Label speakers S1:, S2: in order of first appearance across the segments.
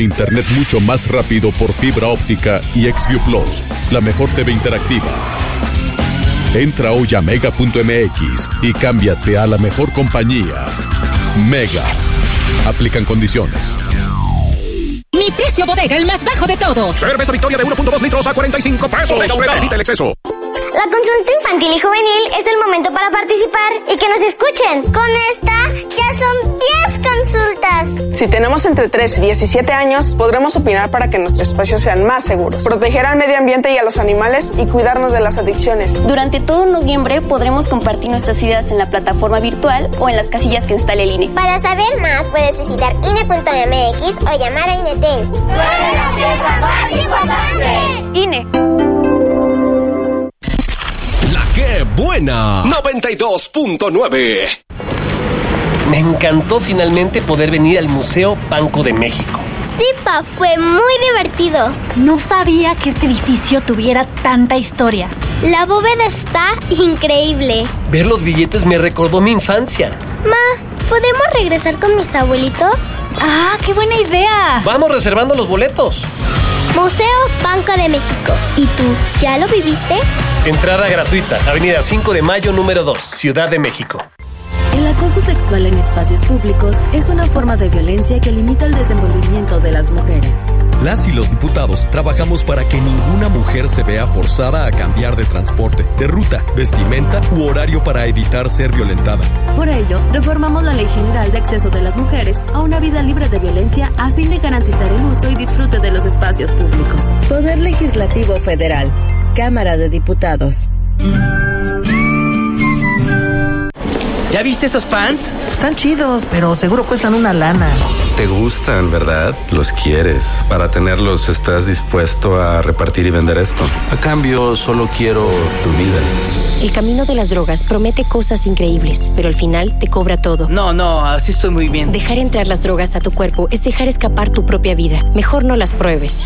S1: Internet mucho más rápido por fibra óptica y Xview Plus, la mejor TV interactiva. Entra hoy a mega.mx y cámbiate a la mejor compañía. Mega. Aplican condiciones.
S2: Mi precio bodega, el más bajo de todos.
S3: Cerveza Victoria de 1.2 litros a 45 pesos. Bodega Aurrera, evita el exceso.
S4: La consulta infantil y juvenil es el momento para participar y que nos escuchen. Con esta ya son 10 consultas.
S5: Si tenemos entre 3 y 17 años, podremos opinar para que nuestros espacios sean más seguros, proteger al medio ambiente y a los animales y cuidarnos de las adicciones.
S6: Durante todo noviembre podremos compartir nuestras ideas en la plataforma virtual o en las casillas que instale el INE.
S4: Para saber más, puedes visitar INE.mx o llamar a INETEL. ¡Tú eres la pieza más importante!
S6: INE.
S7: ¡Qué buena! 92.9.
S8: Me encantó finalmente poder venir al Museo Banco de México.
S4: Sí, Pa, fue muy divertido.
S9: No sabía que este edificio tuviera tanta historia.
S4: La bóveda está increíble.
S8: Ver los billetes me recordó mi infancia.
S4: Ma, ¿podemos regresar con mis abuelitos?
S9: ¡Ah, qué buena idea!
S8: Vamos reservando los boletos.
S4: Museo Banco de México. ¿Y tú, ya lo viviste?
S8: Entrada gratuita, Avenida 5 de Mayo, número 2, Ciudad de México.
S10: El acoso sexual en espacios públicos es una forma de violencia que limita el desenvolvimiento de las mujeres.
S7: Las y los diputados trabajamos para que ninguna mujer se vea forzada a cambiar de transporte, de ruta, vestimenta u horario para evitar ser violentada.
S10: Por ello, reformamos la Ley General de Acceso de las Mujeres a una vida libre de violencia a fin de garantizar el uso y disfrute de los espacios públicos.
S11: Poder Legislativo Federal. Cámara de Diputados.
S12: ¿Ya viste esos pants? Están chidos, pero seguro cuestan una lana.
S13: Te gustan, ¿verdad? Los quieres. Para tenerlos, ¿estás dispuesto a repartir y vender esto? A cambio, solo quiero tu vida.
S14: El camino de las drogas promete cosas increíbles, pero al final te cobra todo.
S12: No, así estoy muy bien.
S14: Dejar entrar las drogas a tu cuerpo es dejar escapar tu propia vida. Mejor no las pruebes.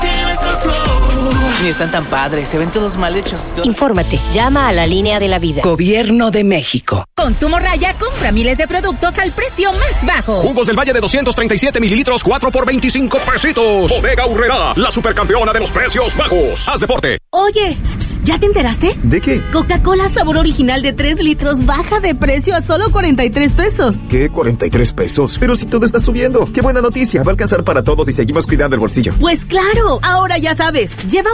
S12: Ni están tan padres, se ven todos mal hechos.
S14: Infórmate, llama a la línea de la vida.
S15: Gobierno de México.
S2: Consumo Raya, compra miles de productos al precio más bajo.
S3: Jugos del Valle de 237 mililitros, 4 por 25 pesitos. Bodega Aurrera, la supercampeona de los precios bajos. Haz deporte.
S9: Oye, ¿ya te enteraste?
S16: ¿De qué?
S9: Coca-Cola sabor original de 3 litros baja de precio a solo 43 pesos.
S16: ¿Qué? ¿43 pesos? Pero si todo está subiendo. ¡Qué buena noticia! Va a alcanzar para todos y seguimos cuidando el bolsillo.
S9: Pues claro, ahora ya sabes. Lleva